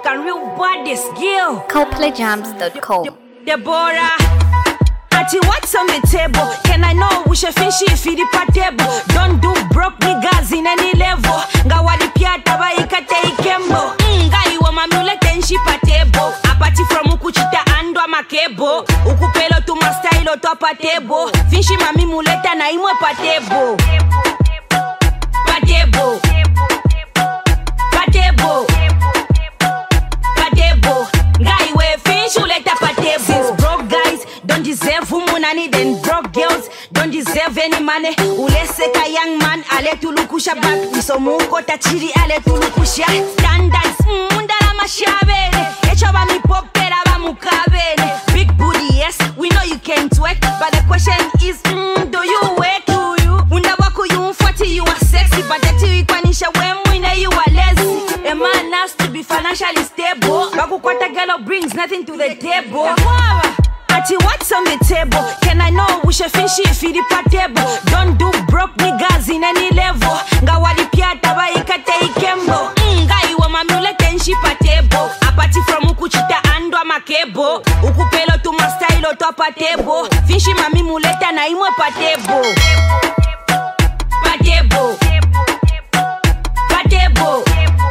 African real baddest girl. CoPlayJams.com. Deborah. Ati what's on the table? Can I know we should finish if it table? Don't do broke niggas in any level. Ngawali piata ba ikate ikembo. Ngai wa mamule tenshi patebo. Apati from ukuchita andwa makebo. Ukupelo tu mastailo to patebo. Finshi mami muleta na imwe patebo. Patebo. Patebo. Patebo. Ngai we finshi uleta patebo. Since broke guys don't deserve money, then broke girls don't deserve any money. Uleseka young man ale tulukusha back. Isomuko tachiri ale tulukusha. Standards mundala mashabele. Echaba mi popera ba mukabele. Big booty, yes, we know you can twerk, but the question is, do you work? Do you? Undawaku you 40, you are sexy, but the TV kwanisha when you are lazy. A man has to be financially stable. Bakukwata girl brings nothing to the table. Ati what's on the table? Can I know we should finish if it table? Don't do broke niggas in any level. Ngawali piata ba ikate ikembo. Ngai wa mamule tenshi patebo. Apati from ukuchita andwa makebo. Ukupelo tu mastailo to patebo. Finshi mami muleta na imwe patebo. Patebo. Patebo.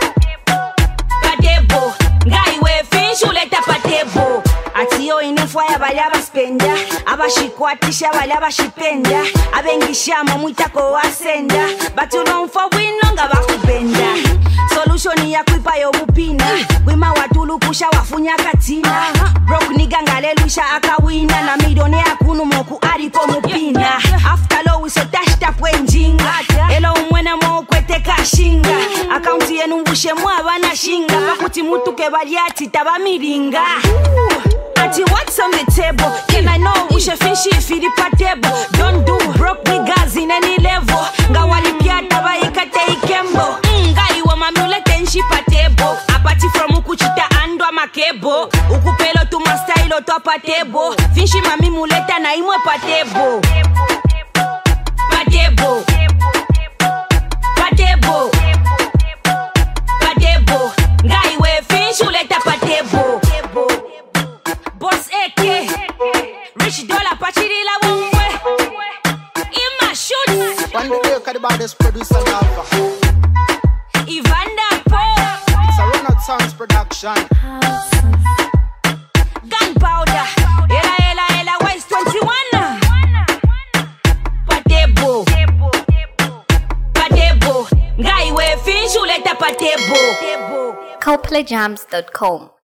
Patebo. Ngai we finshi uleta patebo. Atiyo inufaya balaba spenda. Abashikwatisha balaba shipenda. Abengishama mwitako wasenda. Batulonfa winonga bakubenda. Solution ya kuipa yo mupina. Wima watulukusha wafunya katina. Broke nigga ngalelusha akawina. Na midone akunu moku aripo mupina. After low we so dashed up when jinga. Elo umwena mo kwete kashinga. Akaunti yenu mbushe mwabana shinga. Bakuti mutu kebaliati taba miringa. Ati what's on the table? Can I know we should finish if it table? Don't do broke niggas in any level. Ngawali piata ba ikate ikembo. Ngai wa mamule tenshi patebo. Apati from ukuchita andwa makebo. Ukupelo tu mastailo to patebo. Finshi mami muleta na imwe patebo. Patebo. Patebo. Patebo. Ngai we finshi uleta patebo. Boss AK, Rich Dollar, Pachirila Wongwe. In my shoot. One day, look at the baddest producer Alpha. Evander Poe. It's a Ronald Sounds production. Gunpowder. Ella, West 21. Patebo. Patebo. Ngai we finch uleta patebo. CoPlayJams.com.